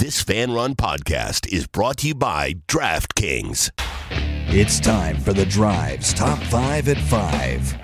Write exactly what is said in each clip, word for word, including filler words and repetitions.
This Fan Run podcast is brought to you by DraftKings. It's time for The Drive's Top five at five.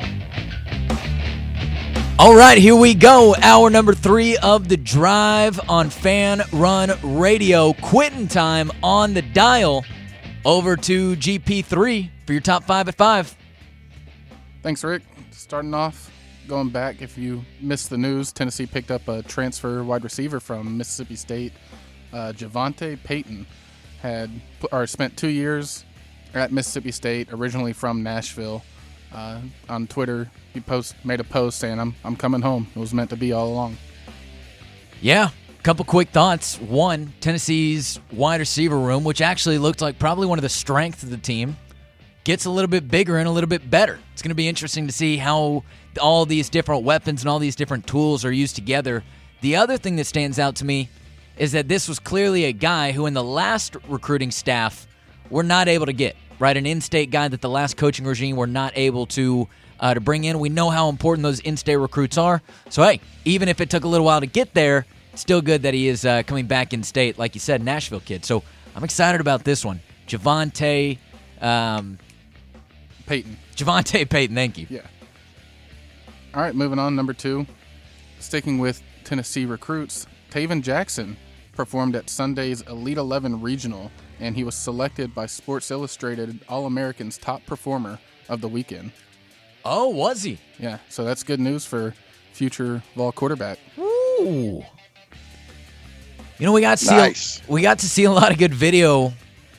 All right, here we go. Hour number three of The Drive on Fan Run Radio. Quitting time on the dial. Over to G P three for your top five at five. Thanks, Rick. Starting off, going back, if you missed the news, Tennessee picked up a transfer wide receiver from Mississippi State. Uh, Javonte Payton had or spent two years at Mississippi State, originally from Nashville. Uh, on Twitter, he post made a post saying, "I'm I'm coming home. It was meant to be all along." Yeah, couple quick thoughts. One, Tennessee's wide receiver room, which actually looked like probably one of the strengths of the team, gets a little bit bigger and a little bit better. It's going to be interesting to see how all these different weapons and all these different tools are used together. The other thing that stands out to me is that this was clearly a guy who in the last recruiting staff were not able to get, right? An in-state guy that the last coaching regime were not able to uh, to bring in. We know how important those in-state recruits are. So, hey, even if it took a little while to get there, still good that he is uh, coming back in-state, like you said, Nashville kid. So I'm excited about this one. Javonte um, Payton. Javonte Payton, thank you. Yeah. All right, moving on, number two. Sticking with Tennessee recruits, Taven Jackson performed at Sunday's Elite eleven Regional, and he was selected by Sports Illustrated All-American's top performer of the weekend. Oh, was he? Yeah, so that's good news for future Vol quarterback. Ooh. You know, we got to see nice. a, we got to see a lot of good video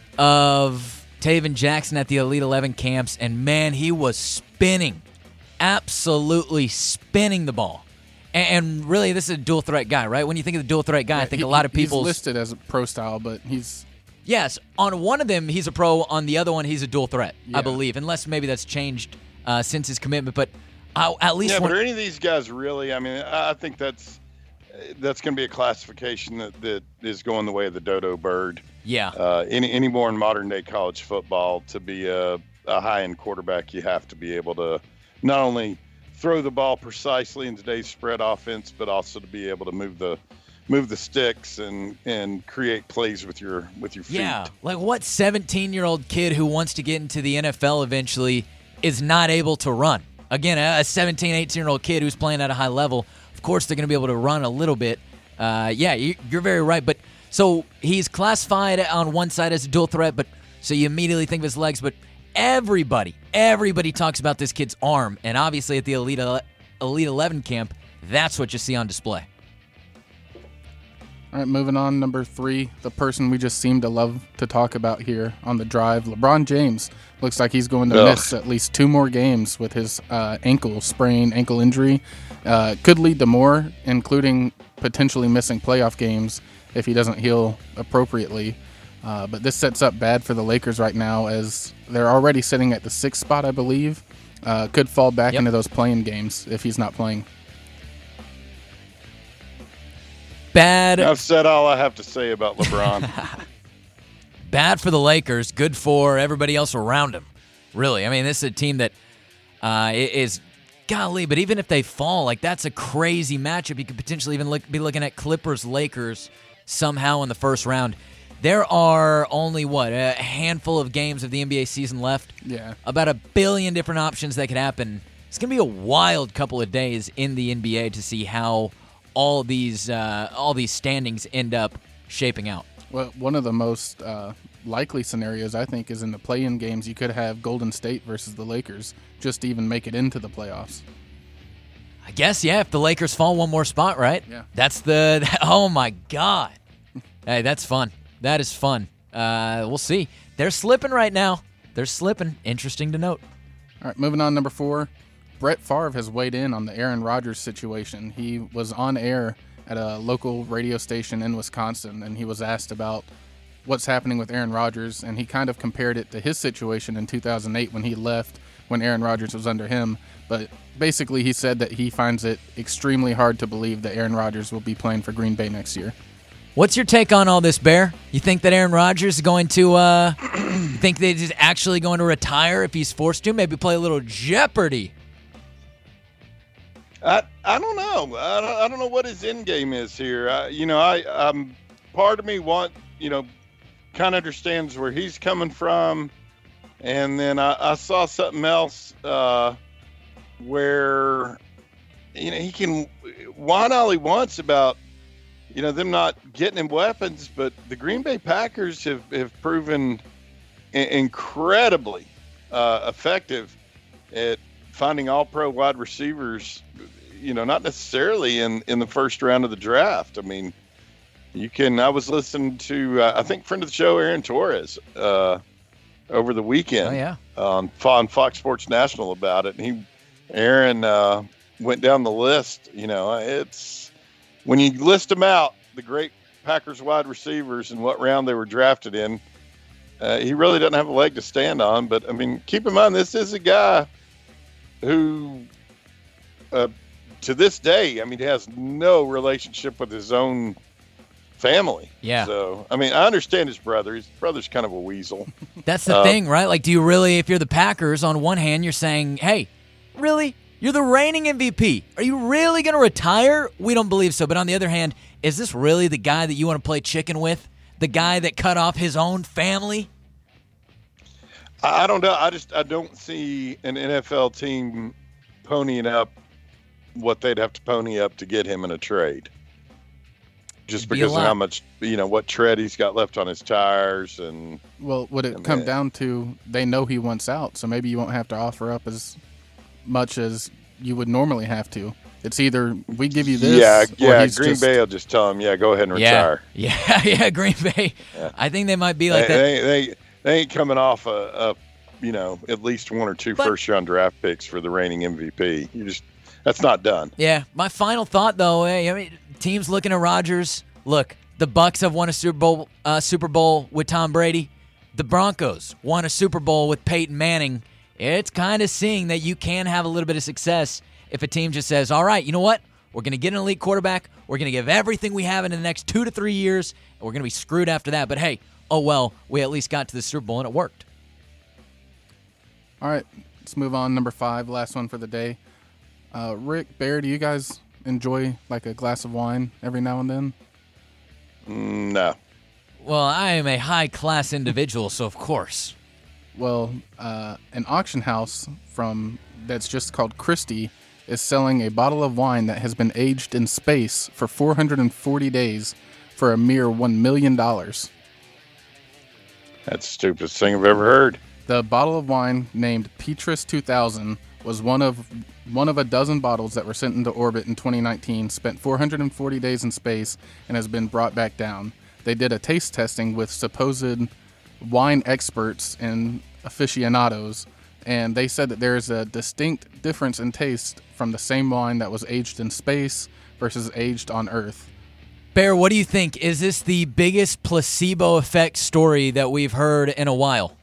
of Taven Jackson at the Elite eleven camps, and man, he was spinning, absolutely spinning the ball. And really, this is a dual threat guy, right? When you think of the dual threat guy, Yeah, I think he, a lot of people He's listed as a pro style, but he's yes. On one of them, he's a pro. On the other one, he's a dual threat, Yeah. I believe, unless maybe that's changed uh, since his commitment. But uh, at least Yeah, one, but are any of these guys really? I mean, I think that's that's going to be a classification that, that is going the way of the dodo bird. yeah, Uh, any any more in modern day college football, to be a, a high end quarterback, you have to be able to not only throw the ball precisely in today's spread offense, but also to be able to move the move the sticks and and create plays with your with your feet. yeah. Like what seventeen-year-old kid who wants to get into the N F L eventually is not able to run? Again, a seventeen, eighteen-year-old kid who's playing at a high level, of course they're going to be able to run a little bit. Uh, yeah, you, you're very right. But so he's classified on one side as a dual threat, but so you immediately think of his legs, but everybody, everybody talks about this kid's arm, and obviously at the Elite Elite eleven camp, that's what you see on display. All right, moving on, number three, the person we just seem to love to talk about here on the drive, LeBron James. Looks like he's going to Ugh. miss at least two more games with his uh, ankle sprain, ankle injury. Uh, could lead to more, including potentially missing playoff games if he doesn't heal appropriately. Uh, but this sets up bad for the Lakers right now, as they're already sitting at the sixth spot, I believe. Uh, could fall back Yep. into those playing games if he's not playing. Bad. I've said all I have to say about LeBron. Bad for the Lakers, good for everybody else around him. Really, I mean, this is a team that uh, is, golly, but even if they fall, like that's a crazy matchup. You could potentially even look, be looking at Clippers-Lakers somehow in the first round. There are only, what, a handful of games of the N B A season left? Yeah. About a billion different options that could happen. It's going to be a wild couple of days in the N B A to see how all these uh, all these standings end up shaping out. Well, one of the most uh, likely scenarios, I think, is in the play-in games. You could have Golden State versus the Lakers just to even make it into the playoffs. I guess, yeah, if the Lakers fall one more spot, right? Yeah. That's the, oh my God. Hey, that's fun. That is fun. Uh, we'll see. They're slipping right now. They're slipping. Interesting to note. All right, moving on, number four. Brett Favre has weighed in on the Aaron Rodgers situation. He was on air at a local radio station in Wisconsin, and he was asked about what's happening with Aaron Rodgers, and he kind of compared it to his situation in two thousand eight when he left, when Aaron Rodgers was under him. But basically he said that he finds it extremely hard to believe that Aaron Rodgers will be playing for Green Bay next year. What's your take on all this, Bear? You think that Aaron Rodgers is going to, uh, think that he's actually going to retire if he's forced to? Maybe play a little Jeopardy. I I don't know. I don't, I don't know what his end game is here. I, you know, I I'm part of me want, you know, kind of understands where he's coming from. And then I, I saw something else uh, where, you know, he can whine all he wants about, you know, them not getting him weapons, but the Green Bay Packers have, have proven i- incredibly uh, effective at finding all-pro wide receivers, you know, not necessarily in, in the first round of the draft. I mean, you can, I was listening to, uh, I think, friend of the show, Aaron Torres, uh, over the weekend Oh, yeah. on, on Fox Sports National about it. And he, Aaron, uh, went down the list. You know, it's, when you list them out, the great Packers wide receivers and what round they were drafted in, uh, he really doesn't have a leg to stand on. But, I mean, keep in mind, this is a guy who, uh, to this day, I mean, has no relationship with his own family. Yeah. So, I mean, I understand his brother. His brother's kind of a weasel. That's the Uh, thing, right? Like, do you really, if you're the Packers, on one hand, you're saying, hey, really? You're the reigning M V P. Are you really going to retire? We don't believe so. But on the other hand, is this really the guy that you want to play chicken with? The guy that cut off his own family? I I don't know. I just I don't see an N F L team ponying up what they'd have to pony up to get him in a trade. Just Be a because of lot. how much, you know, what tread he's got left on his tires. And Well, would it I come mean- down to they know he wants out, so maybe you won't have to offer up as much as you would normally have to. It's either we give you this, yeah, or yeah, he's Green just, Bay will just tell him, yeah, go ahead and Yeah. retire. Yeah, yeah, Green Bay. I think they might be like they, that. They, they, they ain't coming off a, a, you know, at least one or two But- first round draft picks for the reigning M V P. You just, that's not done. Yeah, my final thought though, hey, I mean, teams looking at Rodgers. Look, the Bucks have won a Super Bowl, uh, Super Bowl with Tom Brady. The Broncos won a Super Bowl with Peyton Manning. It's kind of seeing that you can have a little bit of success if a team just says, "All right, you know what? We're going to get an elite quarterback. We're going to give everything we have in the next two to three years, and we're going to be screwed after that." But hey, oh well, we at least got to the Super Bowl and it worked. All right, let's move on. Number five, last one for the day. Uh, Rick, Bear, do you guys enjoy like a glass of wine every now and then? Mm, No. Well, I am a high-class individual, so of course. Well, uh, an auction house from that's just called Christie is selling a bottle of wine that has been aged in space for four hundred forty days for a mere one million dollars. That's the stupidest thing I've ever heard. The bottle of wine named Petrus two thousand was one of one of a dozen bottles that were sent into orbit in twenty nineteen, spent four hundred forty days in space, and has been brought back down. They did a taste testing with supposed wine experts and aficionados, and they said that there is a distinct difference in taste from the same wine that was aged in space versus aged on Earth. Bear, what do you think? Is this the biggest placebo effect story that we've heard in a while?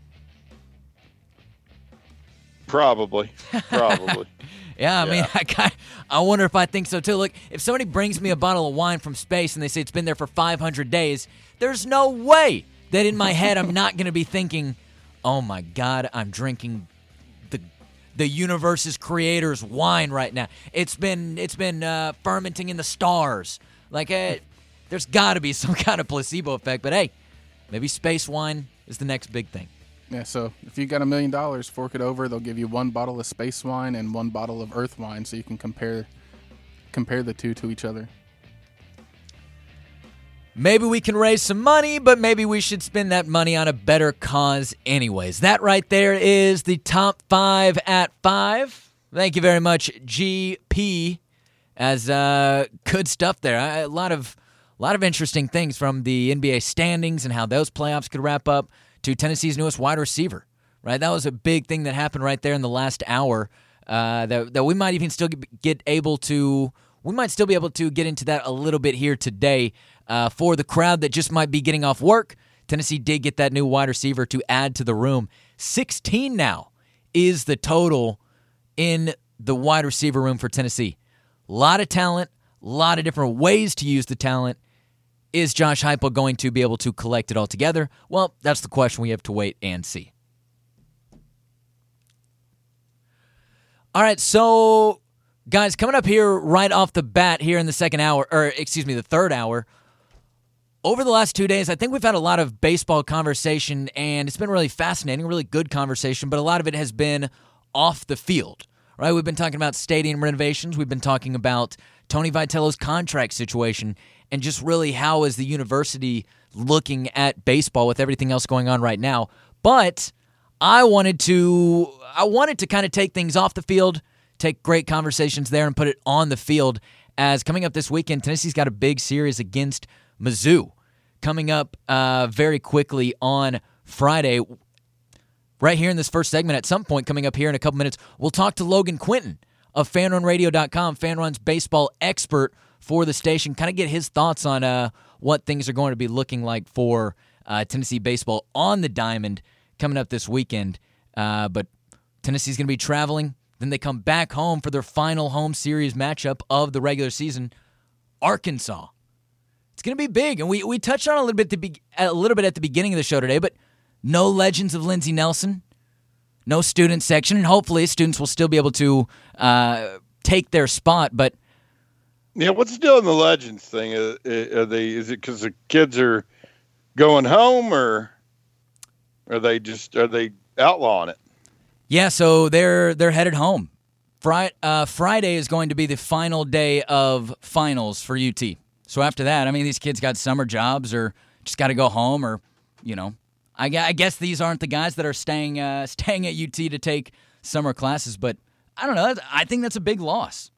Probably. Probably. Yeah, I mean, Yeah. I kind I wonder if I think so too. Look, if somebody brings me a bottle of wine from space and they say it's been there for five hundred days, there's no way that in my head I'm not going to be thinking, "Oh my God, I'm drinking the the universe's creator's wine right now. It's been it's been uh, fermenting in the stars." Like, eh, there's got to be some kind of placebo effect. But hey, maybe space wine is the next big thing. Yeah, so if you got a million dollars, fork it over. They'll give you one bottle of space wine and one bottle of Earth wine, so you can compare compare the two to each other. Maybe we can raise some money, but maybe we should spend that money on a better cause anyways. That right there is the top five at five. Thank you very much, G P, as uh, good stuff there. A lot of, a lot of interesting things from the N B A standings and how those playoffs could wrap up to Tennessee's newest wide receiver, right? That was a big thing that happened right there in the last hour uh, that, that we might even still get able to, we might still be able to get into that a little bit here today. Uh, for the crowd that just might be getting off work, Tennessee did get that new wide receiver to add to the room. sixteen now is the total in the wide receiver room for Tennessee. A lot of talent, a lot of different ways to use the talent. Is Josh Heupel going to be able to collect it all together? Well, that's the question we have to wait and see. All right, so guys, coming up here right off the bat here in the second hour, or excuse me, the third hour, over the last two days, I think we've had a lot of baseball conversation, and it's been really fascinating, really good conversation, but a lot of it has been off the field, right? We've been talking about stadium renovations. We've been talking about Tony Vitello's contract situation, and just really how is the university looking at baseball with everything else going on right now. But I wanted to I wanted to kind of take things off the field, take great conversations there, and put it on the field, as coming up this weekend, Tennessee's got a big series against Mizzou coming up uh, very quickly on Friday. Right here in this first segment, at some point coming up here in a couple minutes, we'll talk to Logan Quinton of fan run radio dot com, FanRun's baseball expert for the station, kind of get his thoughts on uh, what things are going to be looking like for uh, Tennessee baseball on the diamond coming up this weekend. Uh, but Tennessee's going to be traveling. Then they come back home for their final home series matchup of the regular season, Arkansas. It's going to be big, and we, we touched on it a little bit, to be, a little bit at the beginning of the show today, but no legends of Lindsey Nelson, no student section, and hopefully students will still be able to uh, take their spot. But yeah, what's doing the legends thing? Are, are they? Is it because the kids are going home, or are they just are they outlawing it? Yeah, so they're they're headed home. Friday, uh, Friday is going to be the final day of finals for U T. So after that, I mean, these kids got summer jobs or just got to go home, or you know, I, I guess these aren't the guys that are staying uh, staying at U T to take summer classes. But I don't know. I think that's a big loss.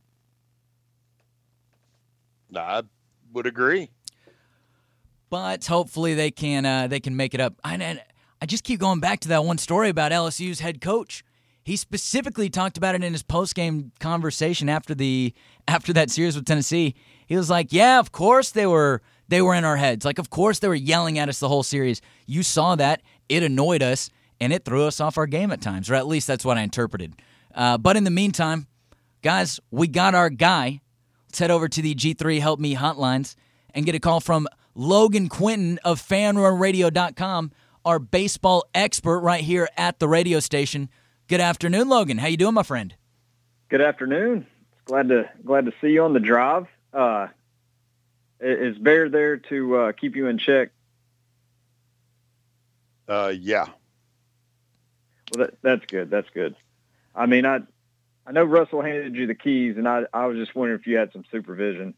I would agree. But hopefully they can uh, they can make it up. I, I just keep going back to that one story about L S U's head coach. He specifically talked about it in his post-game conversation after the after that series with Tennessee. He was like, "Yeah, of course they were they were in our heads. Like, of course they were yelling at us the whole series. You saw that. It annoyed us, and it threw us off our game at times, or at least that's what I interpreted. Uh, but in the meantime, guys, we got our guy. Let's head over to the G three Help Me hotlines and get a call from Logan Quinton of fan run radio dot com, our baseball expert right here at the radio station. Good afternoon, Logan. How you doing, my friend? Good afternoon. Glad to glad to see you on the drive. Uh, is Bear there to uh, keep you in check? Uh, yeah. Well, that, that's good. That's good. I mean, I I know Russell handed you the keys, and I I was just wondering if you had some supervision.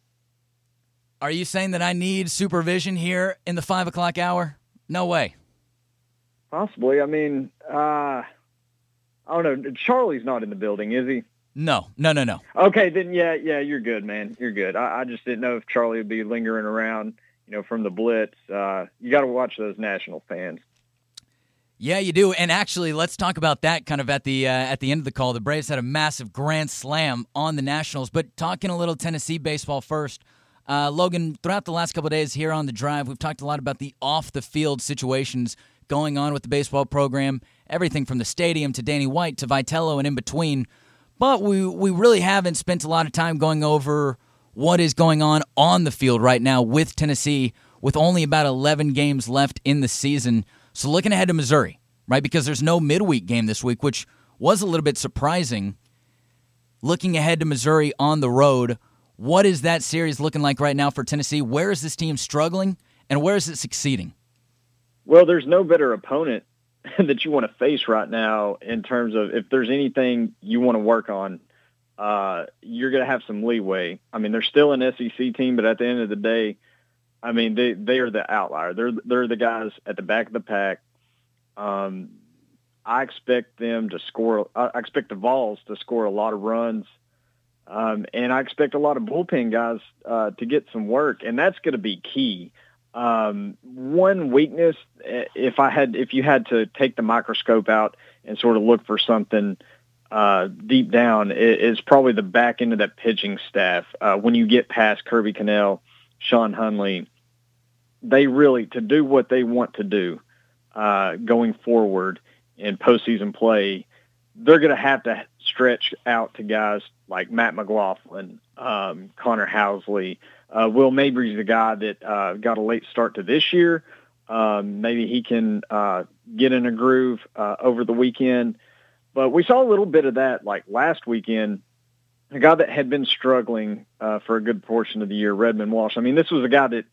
Are you saying that I need supervision here in the five o'clock hour? No way. Possibly. I mean, uh, I don't know. Charlie's not in the building, is he? No, no, no, no. Okay, then yeah, yeah, you're good, man. You're good. I, I just didn't know if Charlie would be lingering around, you know, from the blitz. Uh, you got to watch those National fans. Yeah, you do. And actually, let's talk about that kind of at the uh, at the end of the call. The Braves had a massive grand slam on the Nationals. But talking a little Tennessee baseball first, uh, Logan, throughout the last couple of days here on The Drive, we've talked a lot about the off-the-field situations going on with the baseball program, everything from the stadium to Danny White to Vitello and in between. But we, we really haven't spent a lot of time going over what is going on on the field right now with Tennessee, with only about eleven games left in the season. So looking ahead to Missouri, right, because there's no midweek game this week, which was a little bit surprising. Looking ahead to Missouri on the road, what is that series looking like right now for Tennessee? Where is this team struggling, and where is it succeeding? Well, there's no better opponent that you want to face right now in terms of if there's anything you want to work on, uh, you're going to have some leeway. I mean, they're still an S E C team, but at the end of the day, I mean, they, they are the outlier. They're they're the guys at the back of the pack. Um, I expect them to score. I expect the Vols to score a lot of runs, um, and I expect a lot of bullpen guys uh, to get some work, and that's going to be key. Um, one weakness, if I had, if you had to take the microscope out and sort of look for something uh, deep down, is probably the back end of that pitching staff. Uh, when you get past Kirby Cannell, Sean Hunley, they really, to do what they want to do uh, going forward in postseason play, they're going to have to stretch out to guys like Matt McLaughlin, um, Connor Housley. Uh, Will Mabry's the guy that uh, got a late start to this year. Um, maybe he can uh, get in a groove uh, over the weekend. But we saw a little bit of that like last weekend. A guy that had been struggling uh, for a good portion of the year, Redmond Walsh. I mean, this was a guy that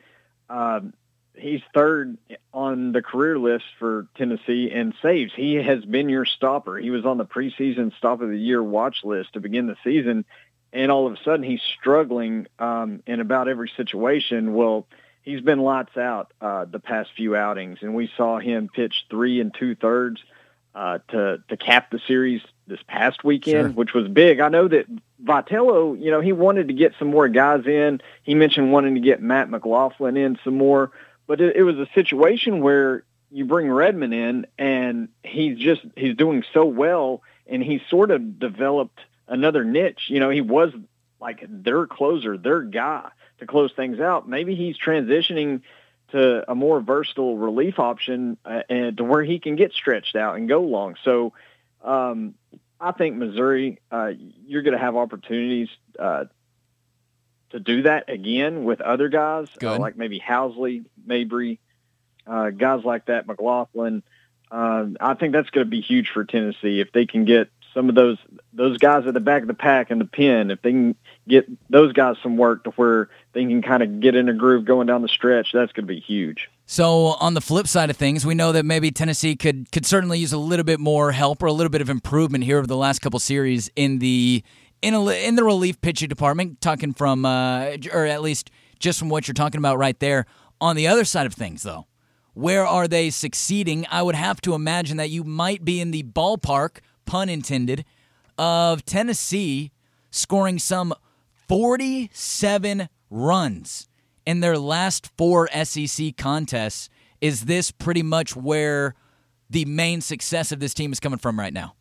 uh, he's third on the career list for Tennessee in saves. He has been your stopper. He was on the preseason stop of the year watch list to begin the season, and all of a sudden he's struggling um, in about every situation. Well, he's been lights out uh, the past few outings, and we saw him pitch three and two-thirds uh, to, to cap the series this past weekend, sure. which was big. I know that Vitello, you know, he wanted to get some more guys in. He mentioned wanting to get Matt McLaughlin in some more. But it, it was a situation where you bring Redmond in, and he's just he's doing so well, and he's sort of developed another niche. You know, he was like their closer, their guy to close things out. Maybe he's transitioning to a more versatile relief option, uh, and to where he can get stretched out and go long. So um, I think Missouri, uh, you're going to have opportunities uh, to do that again with other guys, uh, like maybe Housley, Mabry, uh, guys like that, McLaughlin. Um, I think that's going to be huge for Tennessee if they can get some of those those guys at the back of the pack in the pen. If they can get those guys some work to where they can kind of get in a groove going down the stretch, that's going to be huge. So on the flip side of things, we know that maybe Tennessee could could certainly use a little bit more help or a little bit of improvement here over the last couple series in the in a, in the relief pitching department. Talking from, uh, or at least just from what you're talking about right there. On the other side of things, though, where are they succeeding? I would have to imagine that you might be in the ballpark, pun intended, of Tennessee scoring some forty-seven runs in their last four S E C contests. Is this pretty much where the main success of this team is coming from right now?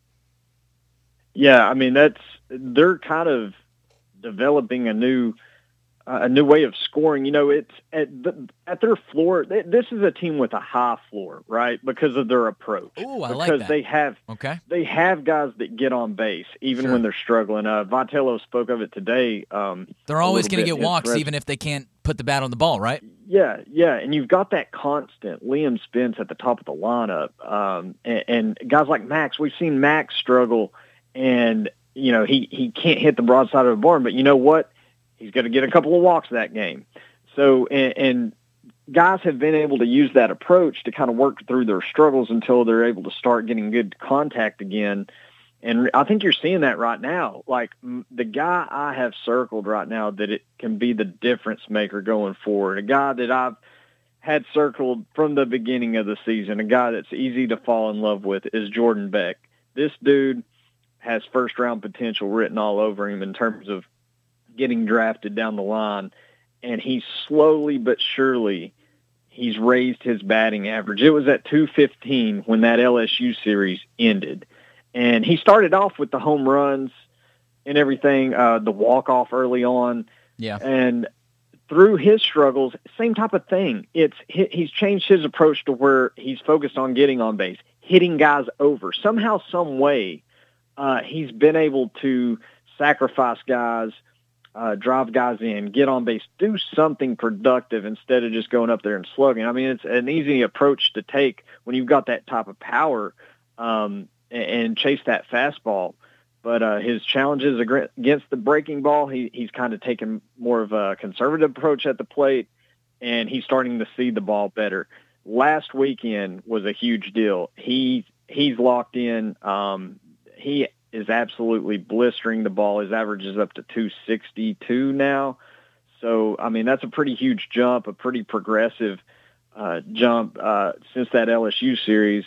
Yeah, I mean, that's they're kind of developing a new uh, a new way of scoring. You know, it's at the, at their floor. They, this is a team with a high floor, right? Because of their approach. Ooh, I because like that. Because they have okay. they have guys that get on base even sure. when they're struggling. Uh, Vitello spoke of it today. Um, they're always going to get walks even if they can't put the bat on the ball, right? Yeah, yeah, and you've got that constant Liam Spence at the top of the lineup, um, and, and guys like Max. We've seen Max struggle, and you know he he can't hit the broadside of the barn, but you know what? He's going to get a couple of walks that game. So, and, and guys have been able to use that approach to kind of work through their struggles until they're able to start getting good contact again. And I think you're seeing that right now. Like the guy I have circled right now that it can be the difference maker going forward, a guy that I've had circled from the beginning of the season, a guy that's easy to fall in love with, is Jordan Beck. This dude has first-round potential written all over him in terms of getting drafted down the line, and he's slowly but surely he's raised his batting average. It was at two fifteen when that L S U series ended, and he started off with the home runs and everything, uh, the walk-off early on, yeah, and through his struggles, same type of thing. It's he's changed his approach to where he's focused on getting on base, hitting guys over. Somehow, some way, uh, he's been able to sacrifice guys, Uh, drive guys in, get on base, do something productive instead of just going up there and slugging. I mean, it's an easy approach to take when you've got that type of power um, and, and chase that fastball. But uh, his challenges against the breaking ball, he, he's kind of taken more of a conservative approach at the plate, and he's starting to see the ball better. Last weekend was a huge deal. He he's locked in. Um, he is absolutely blistering the ball. His average is up to two sixty-two now. So, I mean, that's a pretty huge jump, a pretty progressive uh, jump uh, since that L S U series,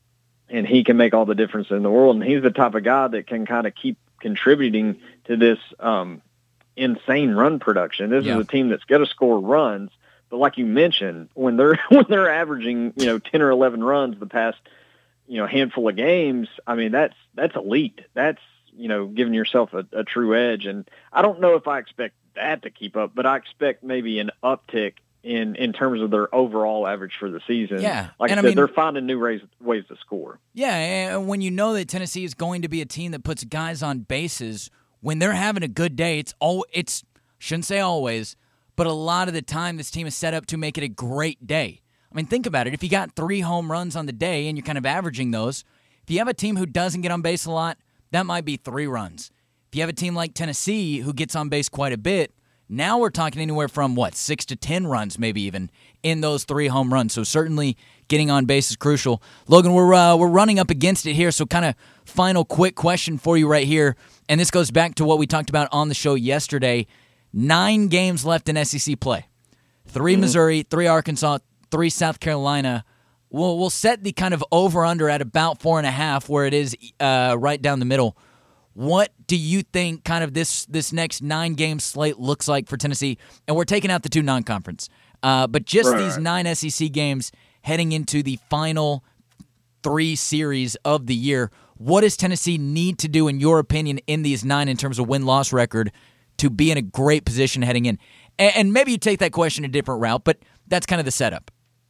and he can make all the difference in the world. And he's the type of guy that can kind of keep contributing to this um, insane run production. This yeah. is a team that's going to score runs, but like you mentioned, when they're when they're averaging, you know, ten or eleven runs the past you know, handful of games, I mean, that's, that's elite. That's, you know, giving yourself a, a true edge. And I don't know if I expect that to keep up, but I expect maybe an uptick in, in terms of their overall average for the season. Yeah. Like and I I said, mean, they're finding new ways, ways to score. Yeah. And when you know that Tennessee is going to be a team that puts guys on bases, when they're having a good day, it's all, it's, shouldn't say always, but a lot of the time this team is set up to make it a great day. I mean, think about it. If you got three home runs on the day and you're kind of averaging those, if you have a team who doesn't get on base a lot, that might be three runs. If you have a team like Tennessee who gets on base quite a bit, Now we're talking anywhere from, what, six to ten runs maybe even in those three home runs. So certainly getting on base is crucial. Logan, we're uh, we're running up against it here, so kind of final quick question for you right here. And this goes back to what we talked about on the show yesterday. Nine games left in S E C play. Three mm-hmm. Missouri, three Arkansas, three South Carolina. We'll, we'll set the kind of over-under at about four and a half where it is uh, right down the middle. What do you think kind of this this next nine-game slate looks like for Tennessee? And we're taking out the two non-conference. Uh, but just right. these nine S E C games heading into the final three series of the year, what does Tennessee need to do, in your opinion, in these nine in terms of win-loss record to be in a great position heading in? And, and maybe you take that question a different route, but that's kind of the setup.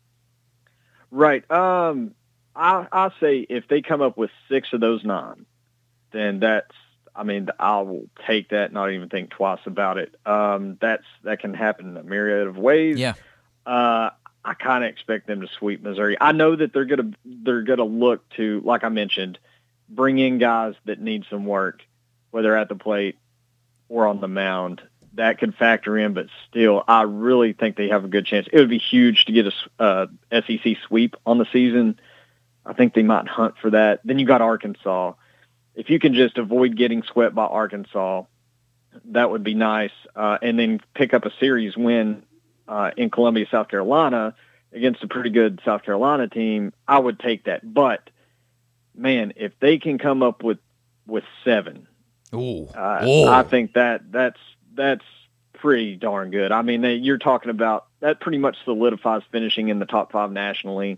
Right. Um, I, I'll say if they come up with six of those nine, then that's, I mean, I will take that, not even think twice about it. Um, that's that can happen in a myriad of ways. Yeah. Uh, I kind of expect them to sweep Missouri. I know that they're gonna they're gonna look to, like I mentioned, bring in guys that need some work, whether at the plate or on the mound. That could factor in, but still, I really think they have a good chance. It would be huge to get a uh, S E C sweep on the season. I think they might hunt for that. Then you got Arkansas. If you can just avoid getting swept by Arkansas, that would be nice. Uh, and then pick up a series win uh, in Columbia, South Carolina, against a pretty good South Carolina team. I would take that. But, man, if they can come up with, with seven, Ooh. Uh, Ooh. I think that that's that's pretty darn good. I mean, they, you're talking about that pretty much solidifies finishing in the top five nationally.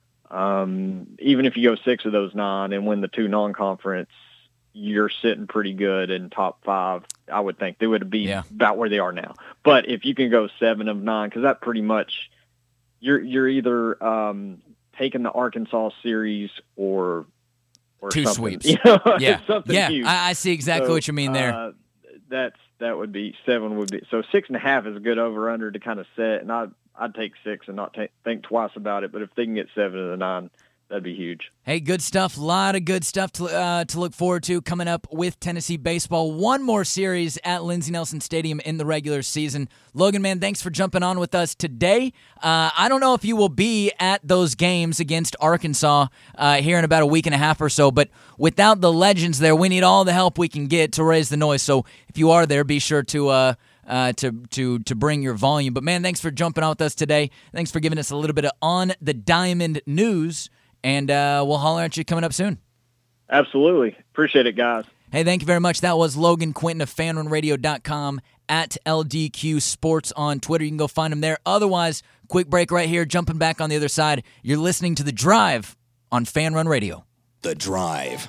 Um, even if you go six of those nine and win the two non-conference, you're sitting pretty good in top five. I would think they would be yeah. about where they are now. But if you can go seven of nine, because that pretty much you're you're either um, taking the Arkansas series or or two something. sweeps. You know, yeah, something yeah. huge. I, I see exactly so, what you mean there. Uh, that's that would be seven would be so six and a half is a good over under to kind of set, and I I'd take six and not take, think twice about it. But if they can get seven of the nine, that'd be huge. Hey, good stuff. A lot of good stuff to uh, to look forward to coming up with Tennessee baseball. One more series at Lindsey Nelson Stadium in the regular season. Logan, man, thanks for jumping on with us today. Uh, I don't know if you will be at those games against Arkansas uh, here in about a week and a half or so, but without the legends there, we need all the help we can get to raise the noise. So if you are there, be sure to uh, uh, to to to bring your volume. But, man, thanks for jumping on with us today. Thanks for giving us a little bit of On the Diamond news. And uh, we'll holler at you coming up soon. Absolutely. Appreciate it, guys. Hey, thank you very much. That was Logan Quinton of fan run radio dot com, at L D Q Sports on Twitter. You can go find him there. Otherwise, quick break right here. Jumping back on the other side. You're listening to The Drive on Fan Run Radio. The Drive.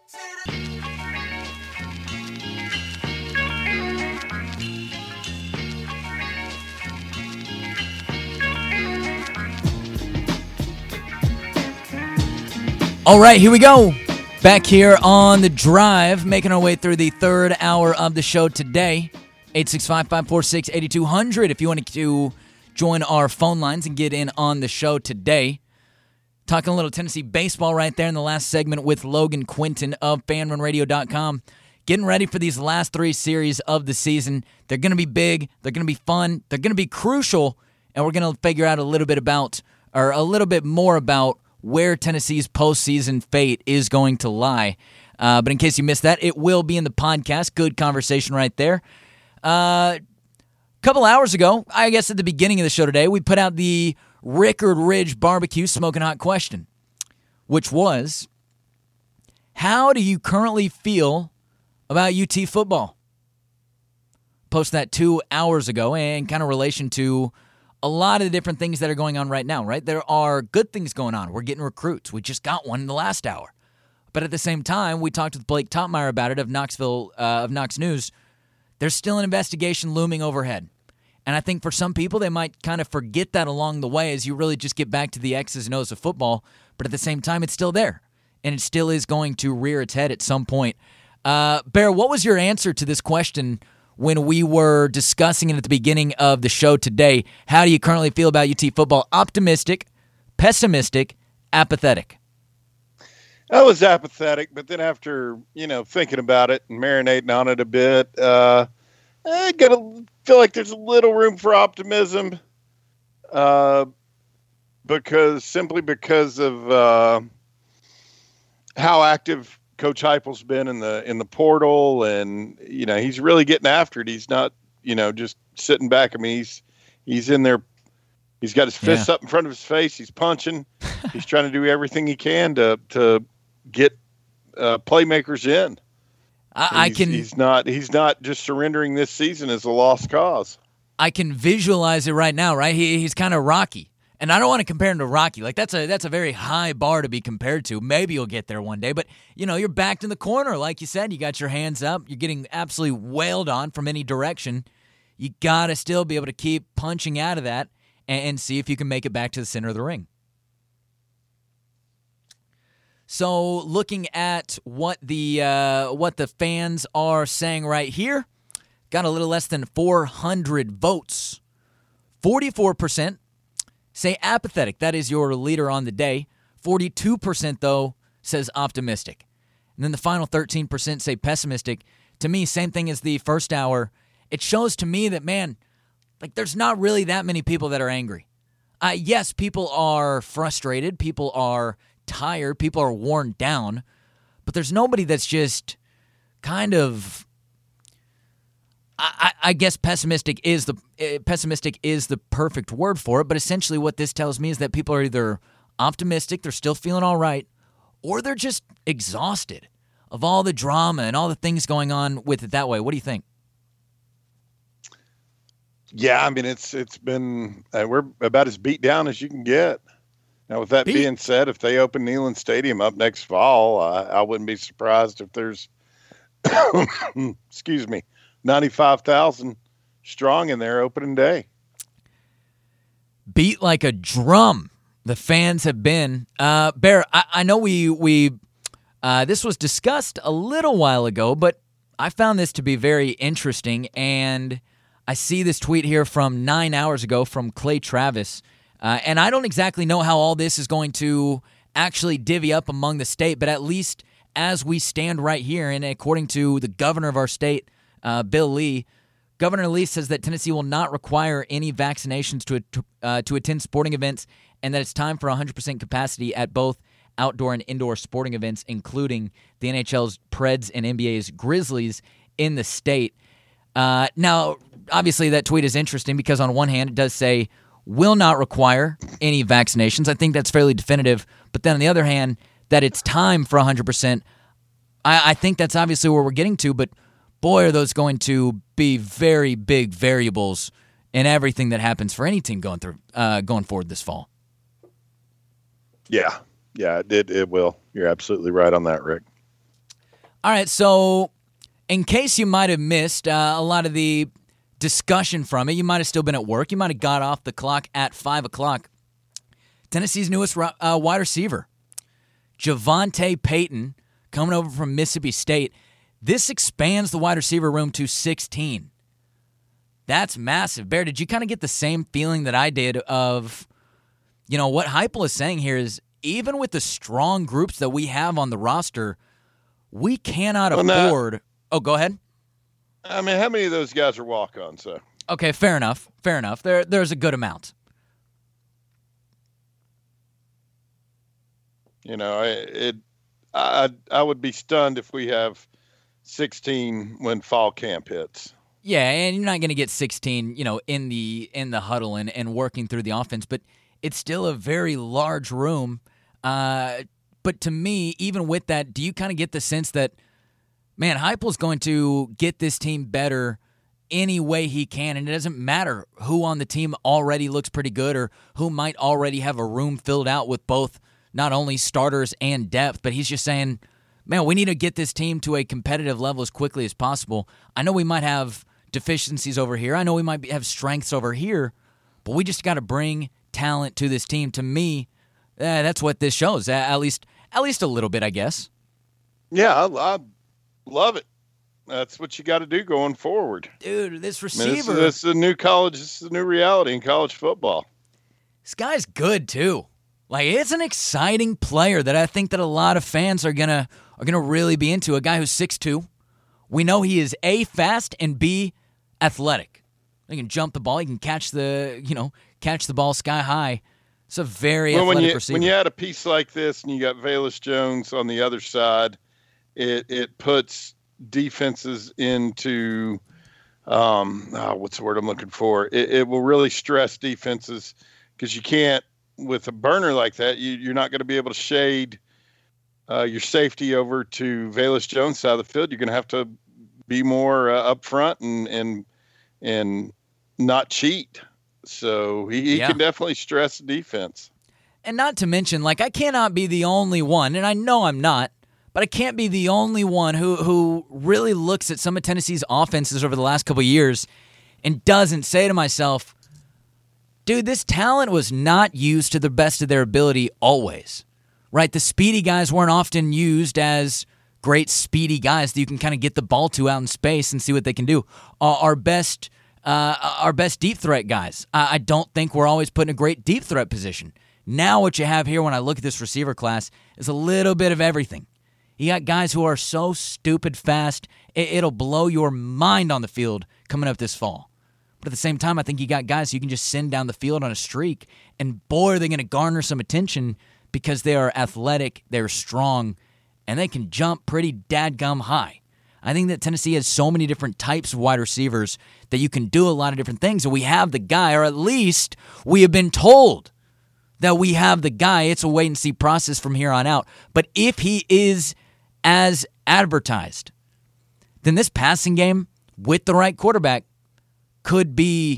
All right, here we go. Back here on The Drive, making our way through the third hour of the show today. eight six five, five four six, eight two zero zero if you want to join our phone lines and get in on the show today. Talking a little Tennessee baseball right there in the last segment with Logan Quinton of fan run radio dot com. Getting ready for these last three series of the season. They're going to be big. They're going to be fun. They're going to be crucial. And we're going to figure out a little bit about, or a little bit more about, where Tennessee's postseason fate is going to lie. Uh, but in case you missed that, it will be in the podcast. Good conversation right there. A uh, couple hours ago, I guess at the beginning of the show today, we put out the Rickard Ridge Barbecue Smoking Hot question, which was, how do you currently feel about U T football? Post that two hours ago, and kind of relation to a lot of the different things that are going on right now, right? There are good things going on. We're getting recruits. We just got one in the last hour. But at the same time, we talked with Blake Topmeyer about it of Knoxville, uh, of Knox News. There's still an investigation looming overhead. And I think for some people, they might kind of forget that along the way as you really just get back to the X's and O's of football. But at the same time, it's still there. And it still is going to rear its head at some point. Uh, Bear, what was your answer to this question when we were discussing it at the beginning of the show today? How do you currently feel about U T football? Optimistic, pessimistic, apathetic? I was apathetic, but then after, you know, thinking about it and marinating on it a bit, uh, I gotta feel like there's a little room for optimism, uh, because simply because of uh, how active Coach Heupel's been in the in the portal, and you know he's really getting after it. He's not, you know, just sitting back. I mean, he's he's in there. He's got his fists yeah. up in front of his face. He's punching. He's trying to do everything he can to to get uh, playmakers in. I, I he's, can. He's not. He's not just surrendering this season as a lost cause. I can visualize it right now. Right, he, he's kind of Rocky, and I don't want to compare him to Rocky. Like that's a that's a very high bar to be compared to. Maybe you'll get there one day, but you know you're backed in the corner, like you said. You got your hands up. You're getting absolutely wailed on from any direction. You gotta still be able to keep punching out of that and, and see if you can make it back to the center of the ring. So, looking at what the uh, what the fans are saying right here, got a little less than four hundred votes. forty-four percent say apathetic. That is your leader on the day. forty-two percent, though, says optimistic. And then the final thirteen percent say pessimistic. To me, same thing as the first hour. It shows to me that, man, like there's not really that many people that are angry. Uh, yes, people are frustrated. People are tired, people are worn down, but there's nobody that's just kind of I, I guess pessimistic is the uh, pessimistic is the perfect word for it, but essentially what this tells me is that people are either optimistic, they're still feeling all right, or they're just exhausted of all the drama and all the things going on with it that way. What do you think? Yeah, I mean it's it's been uh, we're about as beat down as you can get. Now, with that being said, if they open Neyland Stadium up next fall, I, I wouldn't be surprised if there's, excuse me, ninety-five thousand strong in there opening day. Beat like a drum. The fans have been. Uh, Bear, I, I know we we uh, this was discussed a little while ago, but I found this to be very interesting, and I see this tweet here from nine hours ago from Clay Travis. Uh, and I don't exactly know how all this is going to actually divvy up among the state, but at least as we stand right here, and according to the governor of our state, uh, Bill Lee, Governor Lee says that Tennessee will not require any vaccinations to uh, to attend sporting events, and that it's time for one hundred percent capacity at both outdoor and indoor sporting events, including the N H L's Preds and N B A's Grizzlies in the state. Uh, now, obviously, that tweet is interesting because on one hand, it does say will not require any vaccinations. I think that's fairly definitive. But then on the other hand, that it's time for one hundred percent. I, I think that's obviously where we're getting to, but boy, are those going to be very big variables in everything that happens for any team going through uh, going forward this fall. Yeah, yeah, it, it will. You're absolutely right on that, Rick. All right, so in case you might have missed uh, a lot of the discussion from it, you might have still been at work. You might have got off the clock at five o'clock. Tennessee's newest uh, wide receiver, Javonte Payton, coming over from Mississippi State. This expands the wide receiver room to sixteen. That's massive. Bear, did you kind of get the same feeling that I did of, you know, what Heupel is saying here is even with the strong groups that we have on the roster, we cannot well, afford... No. Oh, go ahead. I mean, how many of those guys are walk-ons, so? Okay, fair enough. Fair enough. There, There's a good amount. You know, it. I I would be stunned if we have sixteen when fall camp hits. Yeah, and you're not going to get sixteen, you know, in the in the huddle and, and working through the offense, but it's still a very large room. Uh, but to me, even with that, do you kind of get the sense that, man, Heupel's going to get this team better any way he can, and it doesn't matter who on the team already looks pretty good or who might already have a room filled out with both not only starters and depth, but he's just saying, man, we need to get this team to a competitive level as quickly as possible. I know we might have deficiencies over here. I know we might be, have strengths over here, but we just got to bring talent to this team. To me, uh, that's what this shows, uh, at least at least a little bit, I guess. Yeah, I, I love it. That's what you got to do going forward. Dude, this receiver. I mean, this, is, this is a new college. This is a new reality in college football. This guy's good, too. Like, it's an exciting player that I think that a lot of fans are gonna are gonna really be into. A guy who's six two. We know he is A, fast, and B, athletic. He can jump the ball. He can catch the, you know, catch the ball sky high. It's a very well, athletic when you, receiver. When you add a piece like this and you got Velus Jones on the other side, it it puts defenses into um, oh, what's the word I'm looking for? It, it will really stress defenses because you can't, with a burner like that, you, you're not going to be able to shade uh, your safety over to Velus Jones side of the field. You're going to have to be more uh, up front and and and not cheat. So he, he yeah. can definitely stress defense. And not to mention, like, I cannot be the only one, and I know I'm not, but I can't be the only one who, who really looks at some of Tennessee's offenses over the last couple of years and doesn't say to myself, dude, this talent was not used to the best of their ability always, right? The speedy guys weren't often used as great speedy guys that you can kind of get the ball to out in space and see what they can do. Our, our best uh, our best deep threat guys, I, I don't think we're always put in a great deep threat position. Now what you have here when I look at this receiver class is a little bit of everything. You got guys who are so stupid fast, it, it'll blow your mind on the field coming up this fall. But at the same time, I think you got guys who you can just send down the field on a streak, and boy, are they going to garner some attention because they are athletic, they're strong, and they can jump pretty dadgum high. I think that Tennessee has so many different types of wide receivers that you can do a lot of different things, and we have the guy, or at least we have been told that we have the guy. It's a wait-and-see process from here on out. But if he is as advertised, then this passing game with the right quarterback could be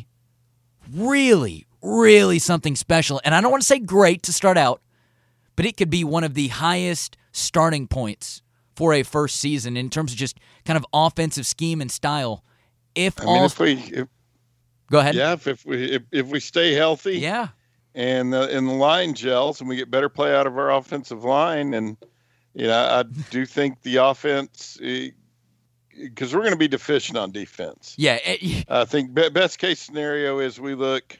really, really something special. And I don't want to say great to start out, but it could be one of the highest starting points for a first season in terms of just kind of offensive scheme and style. If I all, mean, if we if, go ahead. Yeah, if if we if, if we stay healthy, yeah, and the and the line gels, and we get better play out of our offensive line, and you know, I do think the offense, because we're going to be deficient on defense. Yeah, it, I think be, best case scenario is we look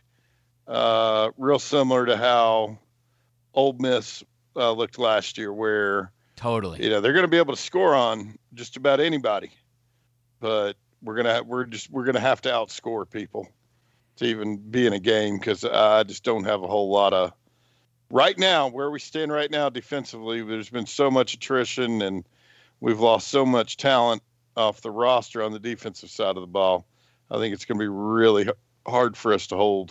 uh, real similar to how Ole Miss uh, looked last year, where totally, you know, they're going to be able to score on just about anybody, but we're gonna have, we're just we're gonna have to outscore people to even be in a game, because I just don't have a whole lot of right now where we stand right now defensively. There's been so much attrition, and we've lost so much talent off the roster on the defensive side of the ball. I think it's going to be really hard for us to hold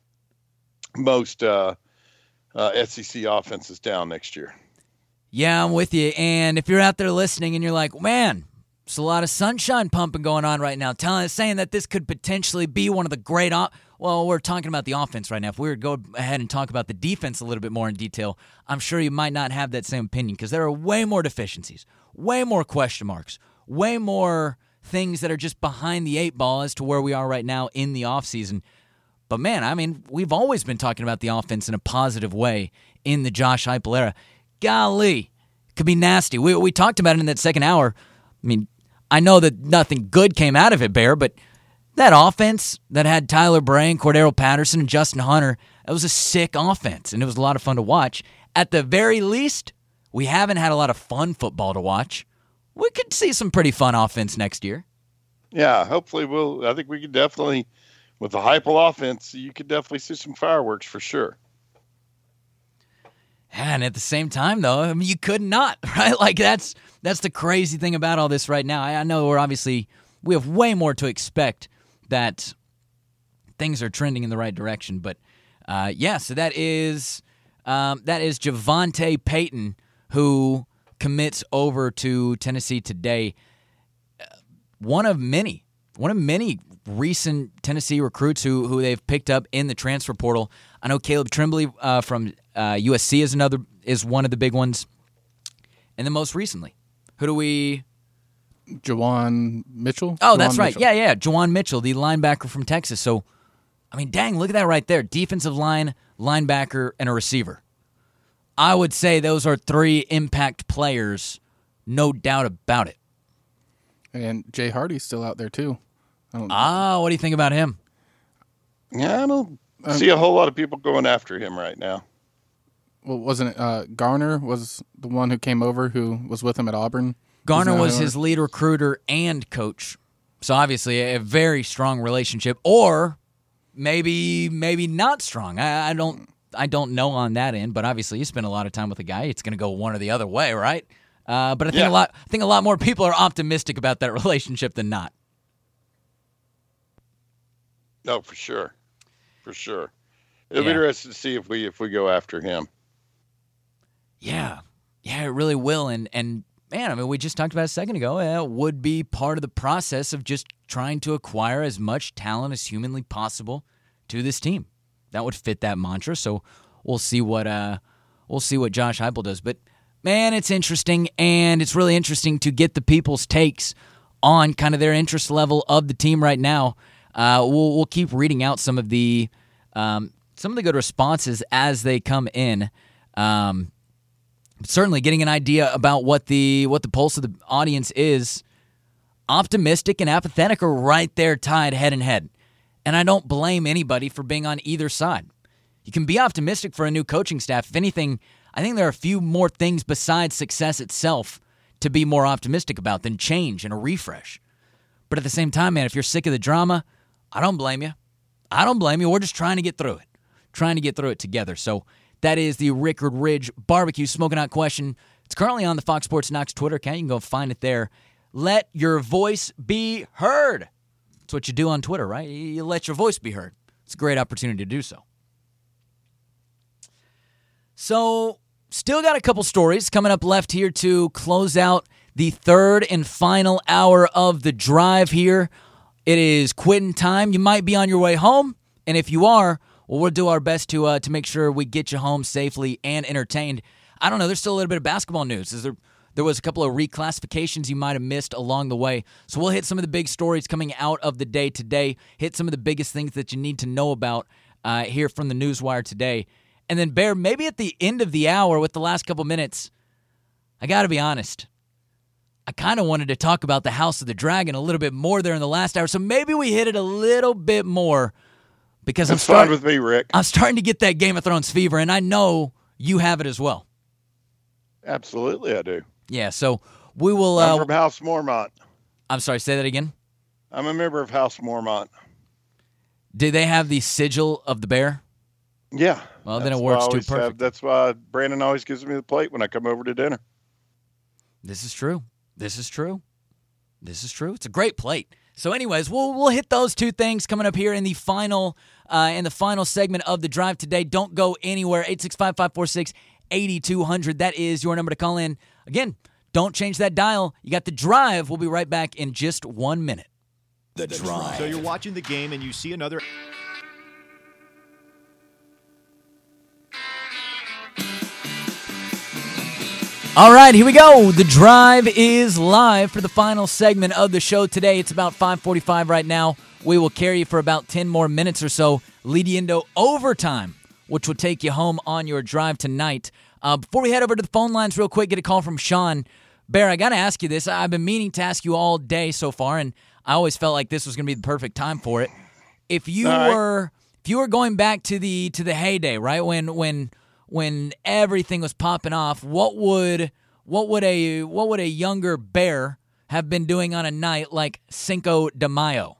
most uh, uh, S E C offenses down next year. Yeah, I'm with you. And if you're out there listening and you're like, man, there's a lot of sunshine pumping going on right now, telling saying that this could potentially be one of the great op- well, we're talking about the offense right now. If we were to go ahead and talk about the defense a little bit more in detail, I'm sure you might not have that same opinion, because there are way more deficiencies, way more question marks, way more things that are just behind the eight ball as to where we are right now in the offseason. But, man, I mean, we've always been talking about the offense in a positive way in the Josh Heupel era. Golly, it could be nasty. We we talked about it in that second hour. I mean, I know that nothing good came out of it, Bear, but that offense that had Tyler Bray and Cordero Patterson and Justin Hunter, that was a sick offense, and it was a lot of fun to watch. At the very least, we haven't had a lot of fun football to watch. We could see some pretty fun offense next year. Yeah, hopefully we'll. I think we could definitely, with the Heupel offense, you could definitely see some fireworks for sure. And at the same time, though, I mean, you could not, right? Like, that's that's the crazy thing about all this right now. I, I know we're obviously, we have way more to expect that things are trending in the right direction. But, uh, yeah, so that is um, that is Javonte Payton, who commits over to Tennessee today. One of many, one of many recent Tennessee recruits who who they've picked up in the transfer portal. I know Caleb Tremblay uh, from uh, U S C is another is one of the big ones, and then most recently, who do we? Juwan Mitchell. Oh, Juwan that's right. Mitchell. Yeah, yeah, Juwan Mitchell, the linebacker from Texas. So, I mean, dang, look at that right there: defensive line, linebacker, and a receiver. I would say those are three impact players, no doubt about it. And Jay Hardy's still out there too. I don't, Ah, what do you think about him? Yeah, I don't Um, see a whole lot of people going after him right now. well, wasn't it uh, Garner was the one who came over who was with him at Auburn? Garner Isn't that was who- his lead recruiter and coach. So obviously a very strong relationship, or maybe maybe not strong. I, I don't I don't know on that end, but obviously you spend a lot of time with a guy, it's going to go one or the other way, right? Uh, but I think Yeah. a lot I think a lot more people are optimistic about that relationship than not. No, for sure, for sure. It'll Yeah. be interesting to see if we if we go after him. Yeah, yeah, it really will. And and man, I mean, we just talked about it a second ago. It would be part of the process of just trying to acquire as much talent as humanly possible to this team. That would fit that mantra. So we'll see what uh we'll see what Josh Heupel does. But man, it's interesting, and it's really interesting to get the people's takes on kind of their interest level of the team right now. Uh, we'll we'll keep reading out some of the um, some of the good responses as they come in. Um, certainly, getting an idea about what the what the pulse of the audience is. Optimistic and apathetic are right there, tied head and head, and I don't blame anybody for being on either side. You can be optimistic for a new coaching staff. If anything, I think there are a few more things besides success itself to be more optimistic about than change and a refresh. But at the same time, man, if you're sick of the drama, I don't blame you. I don't blame you. We're just trying to get through it. Trying to get through it together. So that is the Rickard Ridge Barbecue Smoking Out question. It's currently on the Fox Sports Knox Twitter account. You can go find it there. Let your voice be heard. That's what you do on Twitter, right? You let your voice be heard. It's a great opportunity to do so. So, still got a couple stories coming up left here to close out the third and final hour of the drive here. It is quitting time. You might be on your way home, and if you are, well, we'll do our best to uh, to make sure we get you home safely and entertained. I don't know. There's still a little bit of basketball news. Is there? There was a couple of reclassifications you might have missed along the way. So we'll hit some of the big stories coming out of the day today, hit some of the biggest things that you need to know about uh, here from the Newswire today. And then, Bear, maybe at the end of the hour with the last couple minutes, I got to be honest, I kind of wanted to talk about the House of the Dragon a little bit more there in the last hour. So maybe we hit it a little bit more because I'm That's fine starting, with me, Rick. I'm starting to get that Game of Thrones fever, and I know you have it as well. Absolutely, I do. Yeah, so we will. I'm Uh, from House Mormont. I'm sorry, say that again. I'm a member of House Mormont. Did they have the sigil of the bear? Yeah. Well, then That's it why I works too always have- perfect. that's why Brandon always gives me the plate when I come over to dinner. This is true. This is true. This is true. It's a great plate. So, anyways, we'll we'll hit those two things coming up here in the final uh, in the final segment of the drive today. Don't go anywhere. eight six five, five four six, eight two zero zero. That is your number to call in. Again, don't change that dial. You got the drive. We'll be right back in just one minute. The Drive. So you're watching the game and you see another. All right, here we go. The drive is live for the final segment of the show today. It's about five forty-five right now. We will carry you for about ten more minutes or so, lead you into overtime, which will take you home on your drive tonight. Uh, before we head over to the phone lines real quick, get a call from Sean. Bear, I got to ask you this. I've been meaning to ask you all day so far, and I always felt like this was going to be the perfect time for it. If you All right. were if you were going back to the to the heyday, right, when when when everything was popping off, what would what would a what would a younger Bear have been doing on a night like Cinco de Mayo?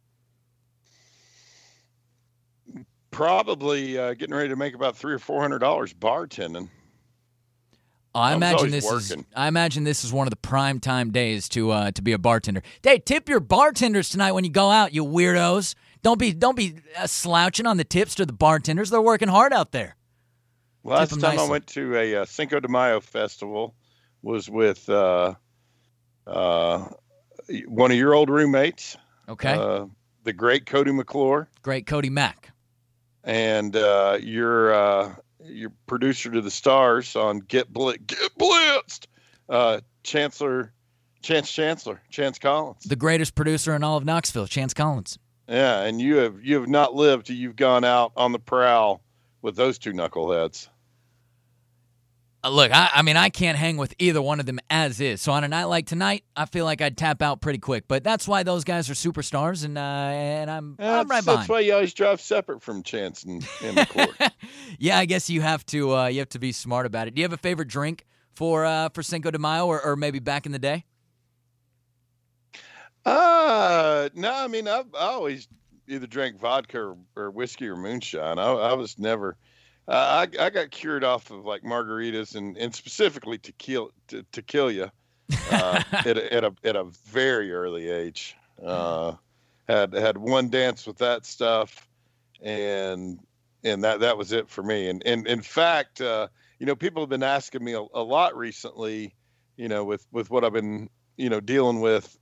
Probably uh, getting ready to make about three or four hundred dollars bartending. Oh, I I was imagine always this is working. I imagine this is one of the prime time days to uh, to be a bartender. Hey, tip your bartenders tonight when you go out, you weirdos. Don't be don't be uh, slouching on the tips to the bartenders. They're working hard out there. Last them time I nicely. went to a uh, Cinco de Mayo festival was with uh, uh, one of your old roommates, Okay, uh, the great Cody McClure, great, Cody Mack. and uh, your uh, your producer to the stars on Get Blitz, Get Blitzed, uh, Chancellor, Chance Chancellor, Chance Collins. The greatest producer in all of Knoxville, Chance Collins. Yeah, and you have you have not lived till you've gone out on the prowl with those two knuckleheads. Uh, look, I, I mean, I can't hang with either one of them as is. So on a night like tonight, I feel like I'd tap out pretty quick. But that's why those guys are superstars, and uh, and I'm Yeah, I'm right that's, behind. that's why you always drive separate from Chance and, and McClure. Yeah, I guess you have to uh, you have to be smart about it. Do you have a favorite drink for uh, for Cinco de Mayo, or, or maybe back in the day? Uh, no, I mean, I've I always either drank vodka or, or whiskey or moonshine. I, I was never. Uh, I I got cured off of like margaritas and, and specifically tequila te- tequila uh, at a, at a at a very early age. Uh, had had one dance with that stuff, and and that that was it for me. And and in fact, uh, you know, people have been asking me a, a lot recently, you know, with with what I've been you know dealing with.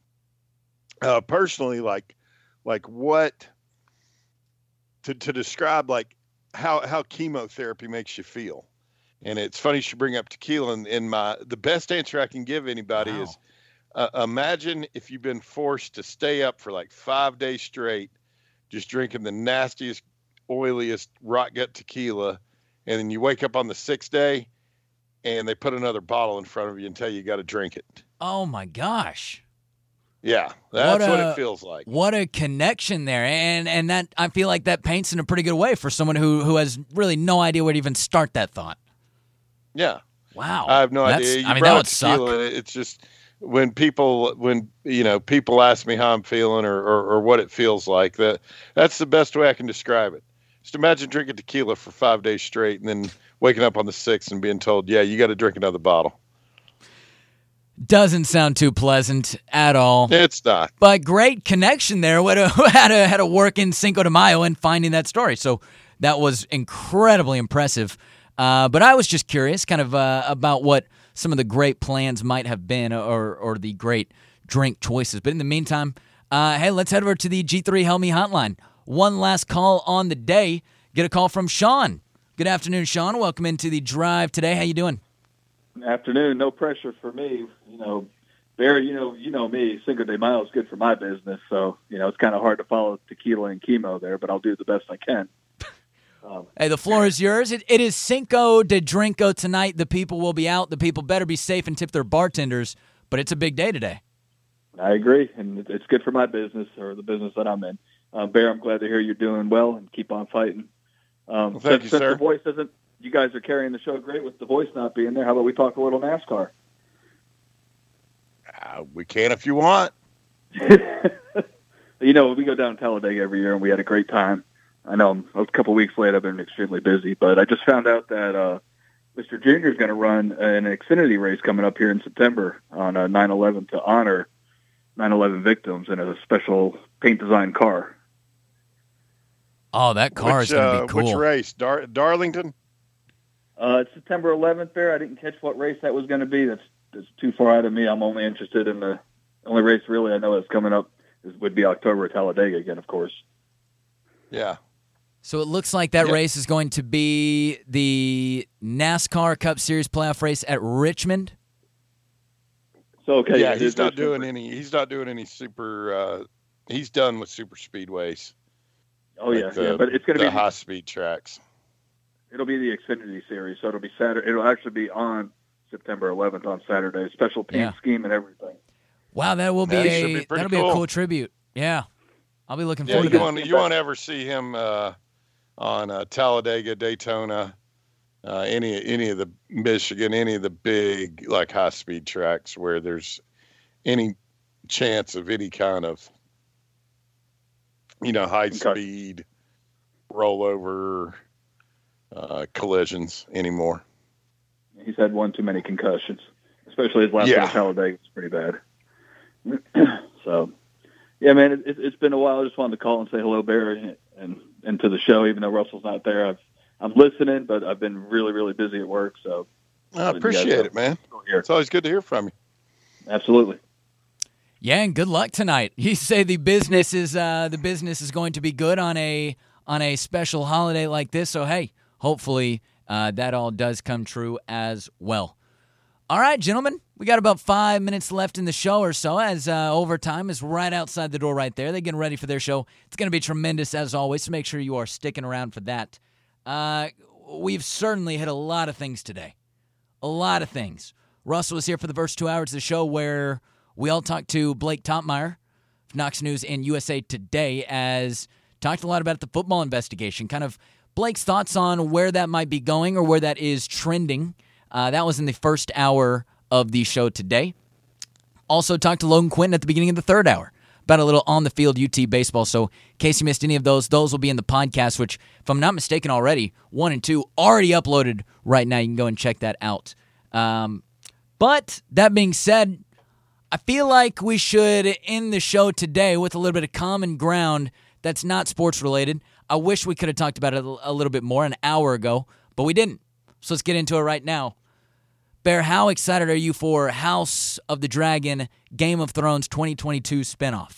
Uh, personally, like, like what to to describe like how how chemotherapy makes you feel, and it's funny you should bring up tequila. And, and my the best answer I can give anybody wow. is, uh, imagine if you've been forced to stay up for like five days straight, just drinking the nastiest, oiliest rot gut tequila, and then you wake up on the sixth day, and they put another bottle in front of you and tell you you got to drink it. Oh my gosh. Yeah, that's what, a, what it feels like. What a connection there. And and that I feel like that paints in a pretty good way for someone who, who has really no idea where to even start that thought. Yeah. Wow. I have no That's, idea. You I mean, that would tequila, suck. It's just when people when you know people ask me how I'm feeling or, or, or what it feels like, that that's the best way I can describe it. Just imagine drinking tequila for five days straight and then waking up on the sixth and being told, yeah, you got to drink another bottle. Doesn't sound too pleasant at all. It's not. But great connection there. What a, had a had a work in Cinco de Mayo and finding that story. So that was incredibly impressive. Uh, but I was just curious, kind of uh, about what some of the great plans might have been, or or the great drink choices. But in the meantime, uh, hey, let's head over to the G three Help Me hotline. One last call on the day. Get a call from Sean. Good afternoon, Sean. Welcome into the drive today. How you doing? Afternoon. No pressure for me. You know, Barry, you know, you know me. Cinco de Mayo is good for my business, so you know it's kind of hard to follow tequila and chemo there, but I'll do the best I can. Um, hey, the floor is yours. It, it is Cinco de Drinko tonight. The people will be out. The people better be safe and tip their bartenders. But it's a big day today. I agree, and it's good for my business or the business that I'm in. Uh, Bear, I'm glad to hear you're doing well and keep on fighting. Um, well, thank since, you, since sir. The voice isn't. You guys are carrying the show great with the voice not being there. How about we talk a little NASCAR? Uh, we can if you want. You know, we go down to Talladega every year, and we had a great time. I know I'm a couple weeks late. I've been extremely busy, but I just found out that uh, Mister Junior is going to run an Xfinity race coming up here in September on uh, nine eleven to honor nine eleven victims in a special paint design car. Oh, that car which, is going to uh, be cool. Which race? Dar- Darlington? Uh, it's September eleventh there. I didn't catch what race that was going to be. That's, that's too far out of me. I'm only interested in the only race really I know that's coming up is, would be October at Talladega again, of course. Yeah. So it looks like that yep. race is going to be the NASCAR Cup Series playoff race at Richmond. So okay, yeah, he's not doing super. any. He's not doing any super. Uh, he's done with super speedways. Oh like yeah, the, yeah, but it's going to the be high speed tracks. It'll be the Xfinity Series, so it'll be Saturday. It'll actually be on September eleventh on Saturday. Special paint yeah. scheme and everything. Wow, that will be that a be that'll cool. be a cool tribute. Yeah, I'll be looking Yeah, forward you to won't, that. you won't ever see him uh, on uh, Talladega, Daytona, uh, any any of the Michigan, any of the big like high speed tracks where there's any chance of any kind of you know high okay. speed rollover. Uh, collisions anymore. He's had one too many concussions, especially his last yeah. one at Talladega was pretty bad. So, yeah, man, it, it, it's been a while. I just wanted to call and say hello, Barry, and, and to the show, even though Russell's not there. I've, I'm listening, but I've been really, really busy at work. So I appreciate it, man. It's always good to hear from you. Absolutely. Yeah, and good luck tonight. You say the business is uh, the business is going to be good on a on a special holiday like this. So hey. Hopefully, uh, that all does come true as well. All right, gentlemen, we got about five minutes left in the show or so as uh, overtime is right outside the door right there. They're getting ready for their show. It's going to be tremendous as always, so make sure you are sticking around for that. Uh, we've certainly hit a lot of things today. A lot of things. Russell was here for the first two hours of the show where we all talked to Blake Toppmeyer, Knox News and U S A Today, as talked a lot about the football investigation, kind of Blake's thoughts on where that might be going or where that is trending. Uh, that was in the first hour of the show today. Also talked to Logan Quinton at the beginning of the third hour about a little on-the-field U T baseball. So in case you missed any of those, those will be in the podcast, which, if I'm not mistaken already, one and two already uploaded right now. You can go and check that out. Um, but that being said, I feel like we should end the show today with a little bit of common ground that's not sports-related. I wish we could have talked about it a little bit more an hour ago, but we didn't. So let's get into it right now. Bear, how excited are you for House of the Dragon Game of Thrones twenty twenty-two spinoff?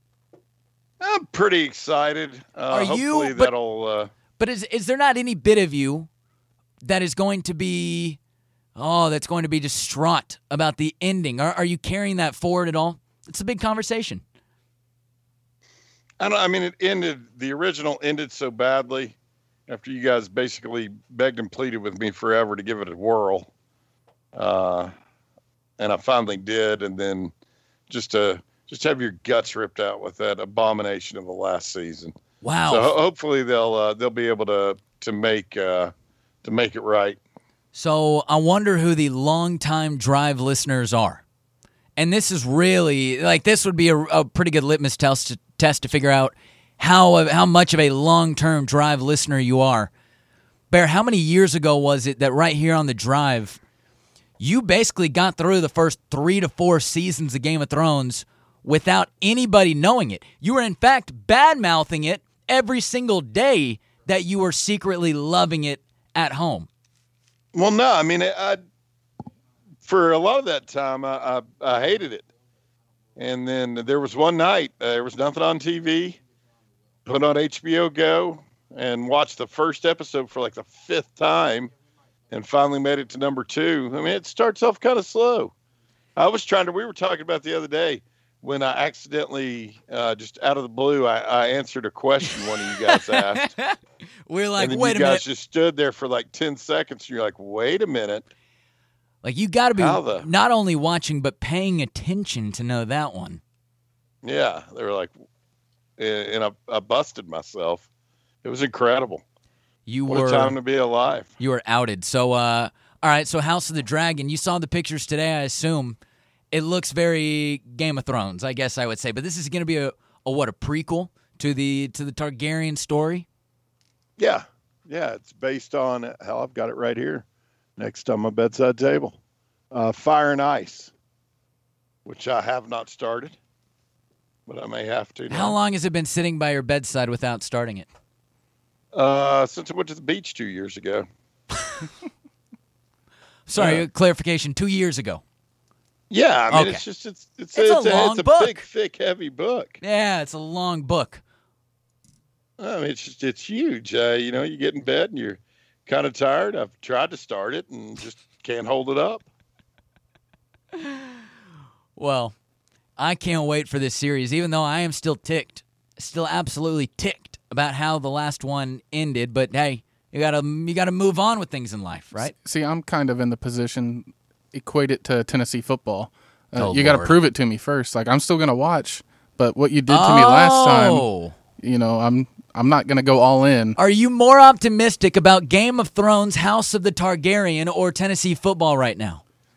I'm pretty excited. Uh, Are hopefully you? But, that'll. Uh, but is is there not any bit of you that is going to be, oh, that's going to be distraught about the ending? Are are you carrying that forward at all? It's a big conversation. I don't. I mean, it ended. The original ended so badly after you guys basically begged and pleaded with me forever to give it a whirl. Uh, and I finally did, and then just to just have your guts ripped out with that abomination of the last season. Wow! So ho- hopefully they'll uh, they'll be able to to make uh, to make it right. So I wonder who the longtime Drive listeners are, and this is really like this would be a, a pretty good litmus test to, test to figure out how how much of a long-term Drive listener you are. Bear, how many years ago was it that right here on the Drive, you basically got through the first three to four seasons of Game of Thrones without anybody knowing it? You were, in fact, bad-mouthing it every single day that you were secretly loving it at home. Well, no, I mean, I, for a lot of that time, I, I, I hated it. And then there was one night, uh, there was nothing on T V, put on H B O Go, and watched the first episode for like the fifth time. And finally made it to number two. I mean, it starts off kind of slow. I was trying to, we were talking about the other day when I accidentally, uh, just out of the blue, I, I answered a question one of you guys asked. We're like, and then wait you a guys minute. just stood there for like ten seconds. And you're like, wait a minute. Like, you got to be the... not only watching, but paying attention to know that one. Yeah. They were like, and I, I busted myself. It was incredible. You what were a time to be alive. You were outed. So, uh, all right. So, House of the Dragon. You saw the pictures today. I assume it looks very Game of Thrones, I guess I would say. But this is going to be a, a what a prequel to the to the Targaryen story. Yeah, yeah. It's based on hell. I've got it right here, next on my bedside table. Uh, Fire and Ice, which I have not started, but I may have to now. How long has it been sitting by your bedside without starting it? Uh, since I went to the beach two years ago. Sorry, uh, clarification. Two years ago. Yeah, I mean, okay. it's just it's it's, it's, it's a, a long it's a book. big, thick, heavy book. Yeah, it's a long book. I mean, it's just it's huge. Uh, you know, you get in bed and you're kind of tired. I've tried to start it and just can't hold it up. Well, I can't wait for this series, even though I am still ticked, still absolutely ticked about how the last one ended. But hey, you gotta you gotta move on with things in life, right? See, I'm kind of in the position, equate it to Tennessee football. Uh, oh, you got to prove it to me first. Like, I'm still gonna watch, but what you did to oh. me last time, you know, I'm I'm not gonna go all in. Are you more optimistic about Game of Thrones, House of the Targaryen, or Tennessee football right now?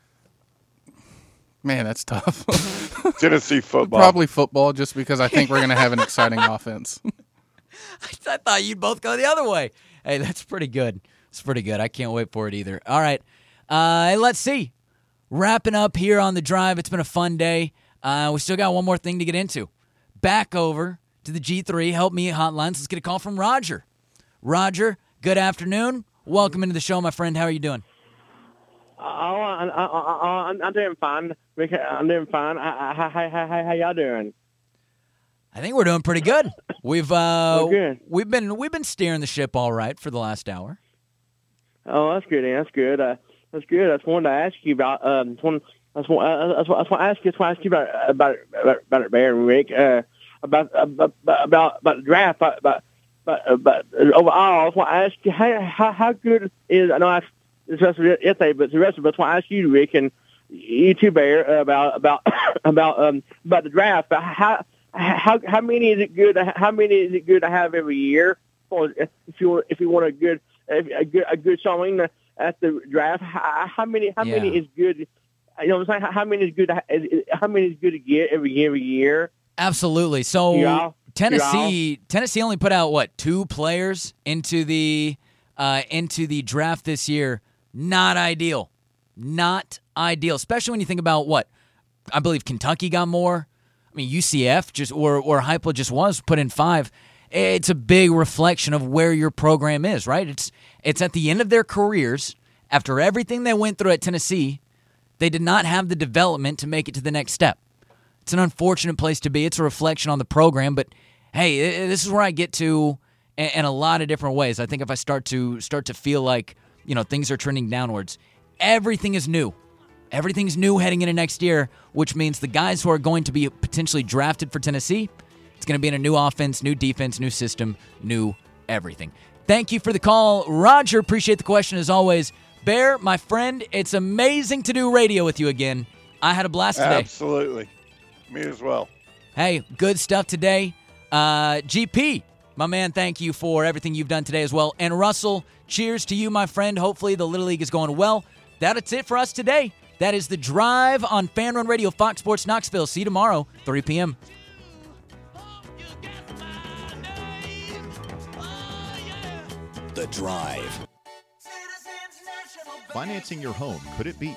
Man, that's tough. Tennessee football. Probably football, just because I think we're gonna have an exciting offense. I thought you'd both go the other way. Hey, that's pretty good. It's pretty good. I can't wait for it either. All right. Uh, let's see. Wrapping up here on the Drive. It's been a fun day. Uh, we still got one more thing to get into. Back over to the G three Help Me hotlines. Let's get a call from Roger. Roger, good afternoon. Welcome into the show, my friend. How are you doing? Oh, I, I, I, I'm doing fine. I'm doing fine. How, how, how, how y'all doing? I think we're doing pretty good. We've uh, we're good. we've been we've been steering the ship all right for the last hour. Oh, that's good. That's good. Uh, that's good. That's one to ask you about. Um, that's one. That's one. Uh, that's what. That's what I ask you. That's what I ask you about about about, about it, Bear and Rick. Uh, about about about about the draft. About about about overall. That's what I ask you. How how how good is? I know I asked the rest of it yesterday, but the rest of it. That's what I asked you, Rick, and you too, Bear, about about about um about the draft. But how. How how many is it good? How many is it good to have every year? Or if you if you want a good a good a good showing at the draft, how, how many how yeah. many is good? You know what I'm saying? How, how many is good? To, how many is good to get every year? Every year. Absolutely. So Yeah. Tennessee, Tennessee only put out what two players into the uh, into the draft this year. Not ideal. Not ideal, especially when you think about what I believe Kentucky got more. I mean, U C F just or or Heupel just was put in five. It's a big reflection of where your program is, right? It's it's at the end of their careers after everything they went through at Tennessee. They did not have the development to make it to the next step. It's an unfortunate place to be. It's a reflection on the program, but hey, this is where I get to in, in a lot of different ways. I think if I start to start to feel like, you know, things are trending downwards, everything is new. Everything's new heading into next year, which means the guys who are going to be potentially drafted for Tennessee, it's going to be in a new offense, new defense, new system, new everything. Thank you for the call, Roger. Appreciate the question as always. Bear, my friend, it's amazing to do radio with you again. I had a blast today. Absolutely. Me as well. Hey, good stuff today. Uh, G P, my man, thank you for everything you've done today as well. And Russell, cheers to you, my friend. Hopefully the Little League is going well. That's it for us today. That is The Drive on Fan Run Radio, Fox Sports Knoxville. See you tomorrow, three p.m. The Drive. Financing your home, could it be